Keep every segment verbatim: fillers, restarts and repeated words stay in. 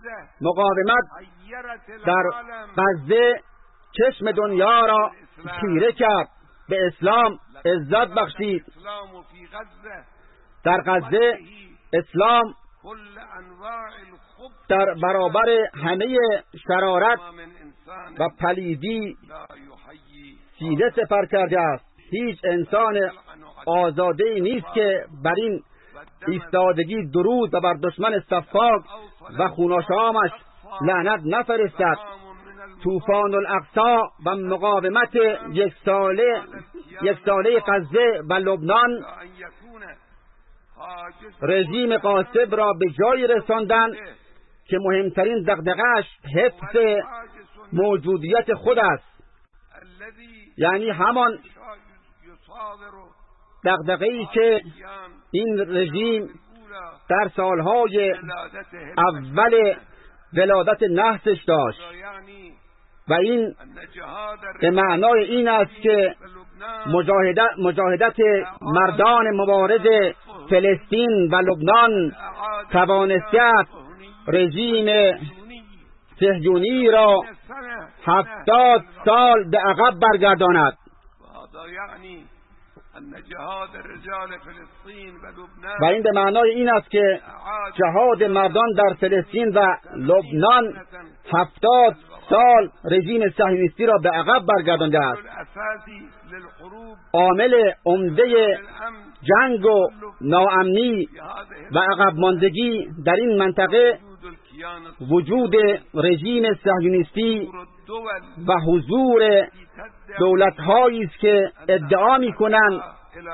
مقاومت در غزه چشم دنیا را تیره کرد، به اسلام عزت بخشید. در غزه اسلام در برابر همه شرارت و پلیدی سینه سپر کرده است. هیچ انسان آزاده‌ای نیست که بر این ایستادگی درود و بر دشمن سفاک و خوناشامش لعنت نفرستد. طوفان الاقصی و مقاومت یک ساله یک ساله غزه و لبنان رژیم غاصب را به جایی رساندن که مهمترین دغدغه‌اش حفظ موجودیت خود است، یعنی همان دغدغه‌ای که این رژیم در سالهای اول ولادت نحسش داشت و این به معنای این است که مجاهدت, مجاهدت مردان مبارز فلسطین و لبنان توانسته است رژیم صهیونی را هفتاد سال به عقب برگرداند. و این به معنای این است که جهاد مردان در فلسطین و لبنان هفتاد سال رژیم صهیونیستی را به عقب برگردانده است. عامل عمده جنگ و ناامنی و عقب ماندگی در این منطقه وجود رژیم صهیونیستی و حضور دولت‌هایی است که ادعا می‌کنند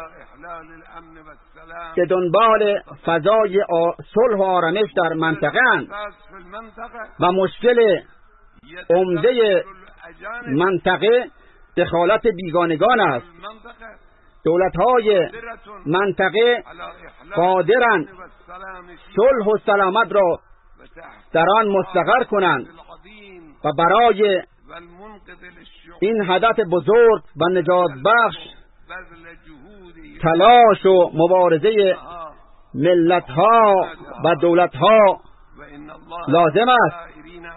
که دنبال فضای صلح و آرامش در منطقه اند و مشکل عمده منطقه دخالت بیگانگان است. دولت‌های منطقه قادرند صلح و سلامت را در آن مستقر کنند و برای این هدف بزرگ و نجات بخش تلاش و مبارزه ملت‌ها و دولت‌ها لازم است.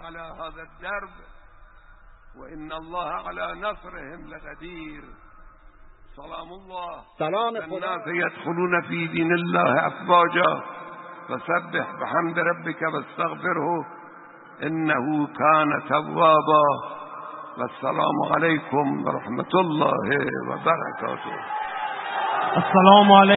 سلام خدا. يدخلون في دين الله أفواجا فسبح بحمد ربك واستغفره إنه كان توابا. والسلام عليكم ورحمة الله وبركاته. السلام علیکم.